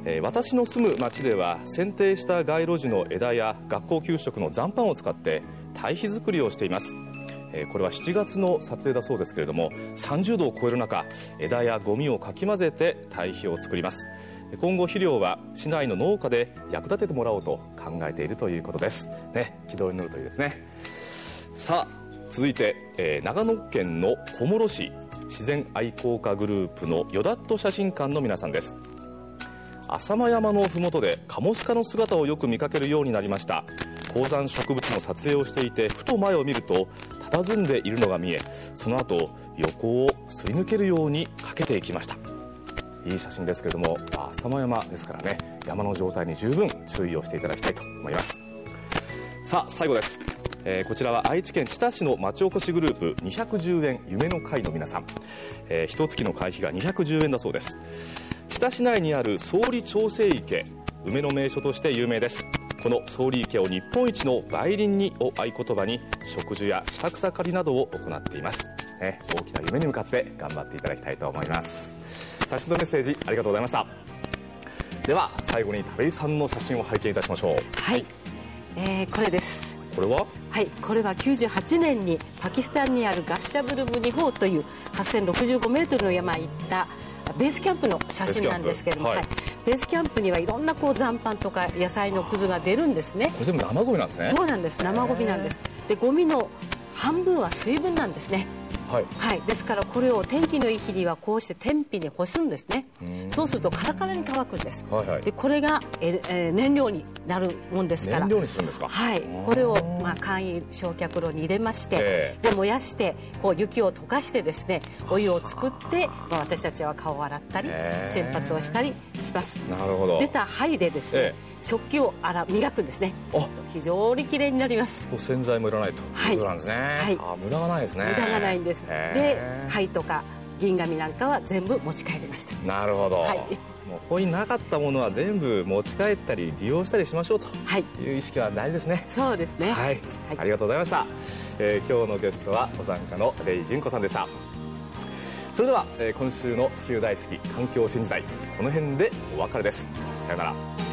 私の住む町では剪定した街路樹の枝や学校給食の残飯を使って堆肥作りをしています。これは7月の撮影だそうですけれども、30度を超える中、枝やゴミをかき混ぜて堆肥を作ります。今後肥料は市内の農家で役立ててもらおうと考えているということですね。軌道に乗るといいですね。さあ続いて、長野県の小諸市自然愛好家グループのヨダット写真館の皆さんです。浅間山のふもとでカモシカの姿をよく見かけるようになりました。高山植物の撮影をしていて、ふと前を見ると佇んでいるのが見え、その後横をすり抜けるように駆けていきました。いい写真ですけれども、浅間山ですからね、山の状態に十分注意をしていただきたいと思います。さあ最後です。こちらは愛知県知多市の町おこしグループ210円夢の会の皆さん、一月の会費が210円だそうです。知多市内にある総理長生池、梅の名所として有名です。この総理池を日本一の梅林にを合言葉に植樹や下草刈りなどを行っています、大きな夢に向かって頑張っていただきたいと思います。写真とメッセージありがとうございました。では最後に田部井さんの写真を拝見いたしましょう。 はい、これです。 これはこれは98年にパキスタンにあるガッシャブルムニホーという8065メートルの山へ行ったベースキャンプの写真なんですけれども、ベースキャンプにはいろんな残飯とか野菜のくずが出るんですね。 これ全部生ゴミなんですね。 そうなんです、生ゴミなんです。でゴミの半分は水分なんですね。ですからこれを天気のいい日にはこうして天日に干すんですね。そうするとカラカラに乾くんです。でこれが、燃料になるもんですから、 燃料にするんですか。 これを、簡易焼却炉に入れまして、で燃やして雪を溶かしてですね、お湯を作って、私たちは顔を洗ったり洗髪をしたりします。 なるほど。 出た灰でですね、食器を磨くんですね。非常にきれいになります。 そう、洗剤もいらないということなんですね。無駄がないですね。 無駄がないんです。で灰とか銀紙なんかは全部持ち帰りました。 なるほど、もうここになかったものは全部持ち帰ったり利用したりしましょうという意識は大事ですね。 そうですね。 ありがとうございました。今日のゲストは登山家のレイ純子さんでした。それでは、今週の地球大好き環境新時代、この辺でお別れです。さよなら。